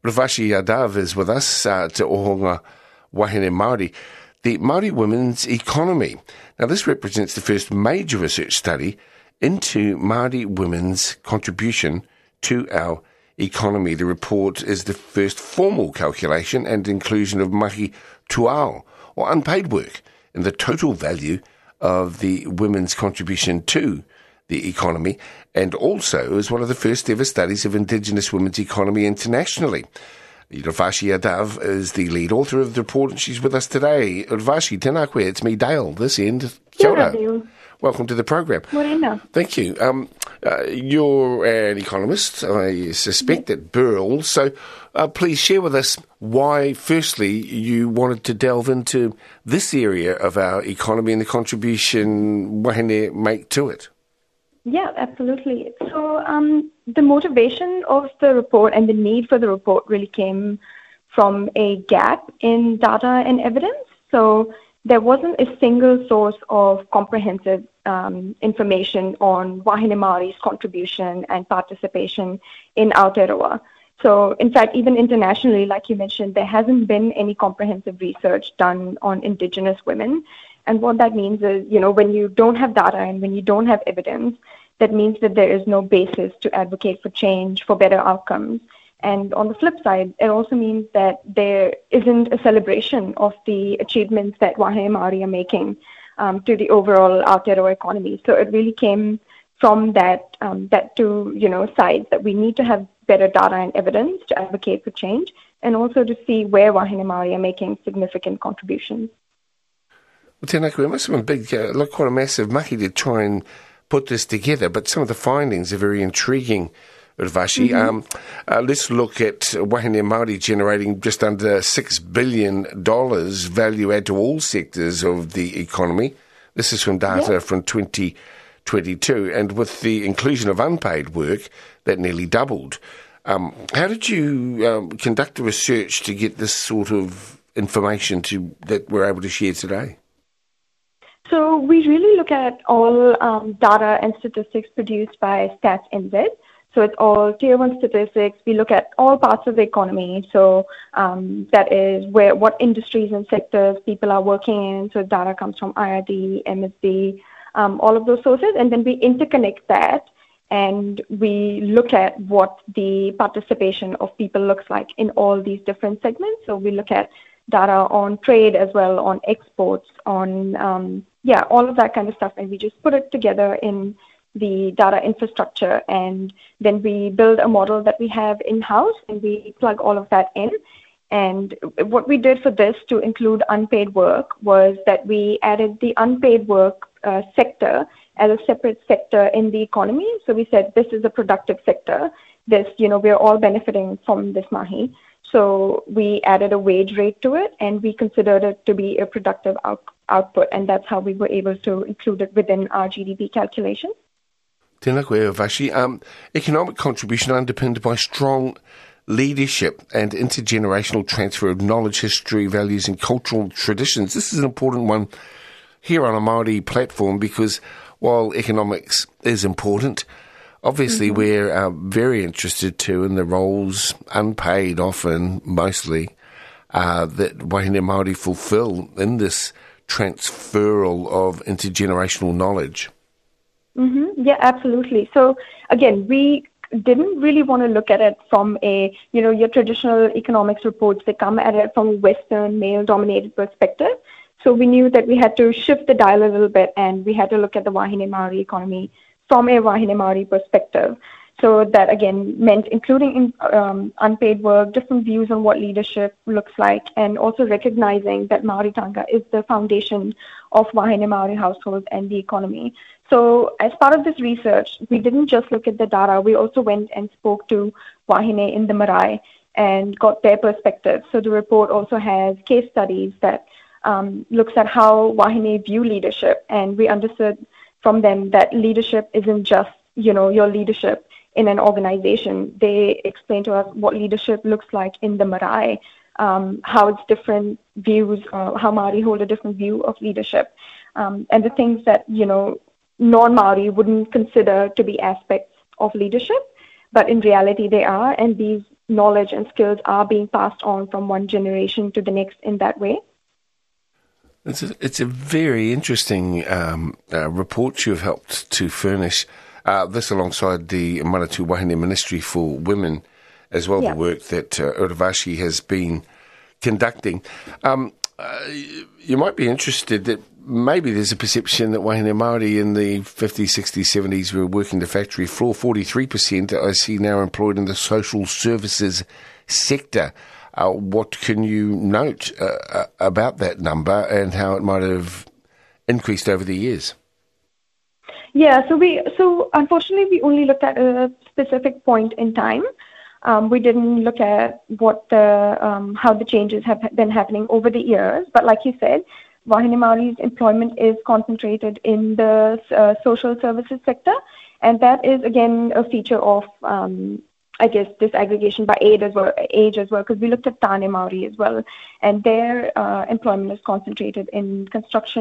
Ravashi Yadav is with us, Te Ohonga Wahine Māori, the Māori women's economy. Now, this represents the first major research study into Māori women's contribution to our economy. The report is the first formal calculation and inclusion of mahi tuao, or unpaid work, in the total value of the women's contribution to the economy, and also is one of the first ever studies of Indigenous women's economy internationally. Ravashi Yadav is the lead author of the report, and she's with us today. Ravashi, tēnā koe, it's me, Dale, this end. Kia ora. Welcome to the program. Morena. Thank you. You're an economist, I suspect, at Burrell, so please share with us why, firstly, you wanted to delve into this area of our economy and the contribution wahine make to it. Yeah, absolutely. So the motivation of the report and the need for the report really came from a gap in data and evidence. So there wasn't a single source of comprehensive information on Wahine Māori's contribution and participation in Aotearoa. So, in fact, even internationally, like you mentioned, there hasn't been any comprehensive research done on Indigenous women. And what that means is, when you don't have data and when you don't have evidence, that means that there is no basis to advocate for change, for better outcomes. And on the flip side, it also means that there isn't a celebration of the achievements that Wahine Māori are making to the overall Aotearoa economy. So it really came from that two sides, that we need to have better data and evidence to advocate for change, and also to see where Wahine Māori are making significant contributions. Well, tēnā koe, it must have been big, quite a massive mahi to try and put this together, but some of the findings are very intriguing, Ravashi. Mm-hmm. Let's look at Wahine Māori generating just under $6 billion value add to all sectors of the economy. This is from data from 2022, and with the inclusion of unpaid work, that nearly doubled. How did you conduct the research to get this sort of information that we're able to share today? So we really look at all data and statistics produced by Stats NZ. So it's all Tier 1 statistics. We look at all parts of the economy. So that is what industries and sectors people are working in. So data comes from IRD, MSD, all of those sources. And then we interconnect that and we look at what the participation of people looks like in all these different segments. So we look at data on trade as well, on exports, on all of that kind of stuff, and we just put it together in the data infrastructure, and then we build a model that we have in-house, and we plug all of that in. And what we did for this to include unpaid work was that we added the unpaid work sector as a separate sector in the economy. So we said this is a productive sector. We're all benefiting from this mahi. So we added a wage rate to it, and we considered it to be a productive output, and that's how we were able to include it within our GDP calculation. Tēnā koe, Ravashi. Economic contribution underpinned by strong leadership and intergenerational transfer of knowledge, history, values and cultural traditions. This is an important one here on a Māori platform because while economics is important, obviously, we're very interested too in the roles, unpaid often, mostly, that Wahine Māori fulfil in this transferal of intergenerational knowledge. Mm-hmm. Yeah, absolutely. So again, we didn't really want to look at it from your traditional economics reports. They come at it from a Western, male-dominated perspective. So we knew that we had to shift the dial a little bit, and we had to look at the Wahine Māori economy from a Wahine Māori perspective. So that, again, meant including unpaid work, different views on what leadership looks like, and also recognizing that Māoritanga is the foundation of Wahine Māori households and the economy. So as part of this research, we didn't just look at the data. We also went and spoke to Wahine in the marae and got their perspective. So the report also has case studies that looks at how Wahine view leadership, and we understood from them that leadership isn't just, your leadership in an organization. They explain to us what leadership looks like in the marae, how it's different views, how Māori hold a different view of leadership, and the things that, non-Māori wouldn't consider to be aspects of leadership, but in reality they are, and these knowledge and skills are being passed on from one generation to the next in that way. It's a very interesting report you've helped to furnish. This alongside the Manatū Wahine Ministry for Women as well, the work that Uravashi has been conducting. You might be interested that maybe there's a perception that Wahine Māori in the 50s, 60s, 70s were working the factory floor. 43% I see now employed in the social services sector. What can you note about that number and how it might have increased over the years? Yeah, so unfortunately we only looked at a specific point in time. We didn't look at what the how the changes have been happening over the years. But like you said, Wahine Māori's employment is concentrated in the social services sector, and that is again a feature of I guess disaggregation by age as well, because we looked at Tāne Māori as well, and their employment is concentrated in construction.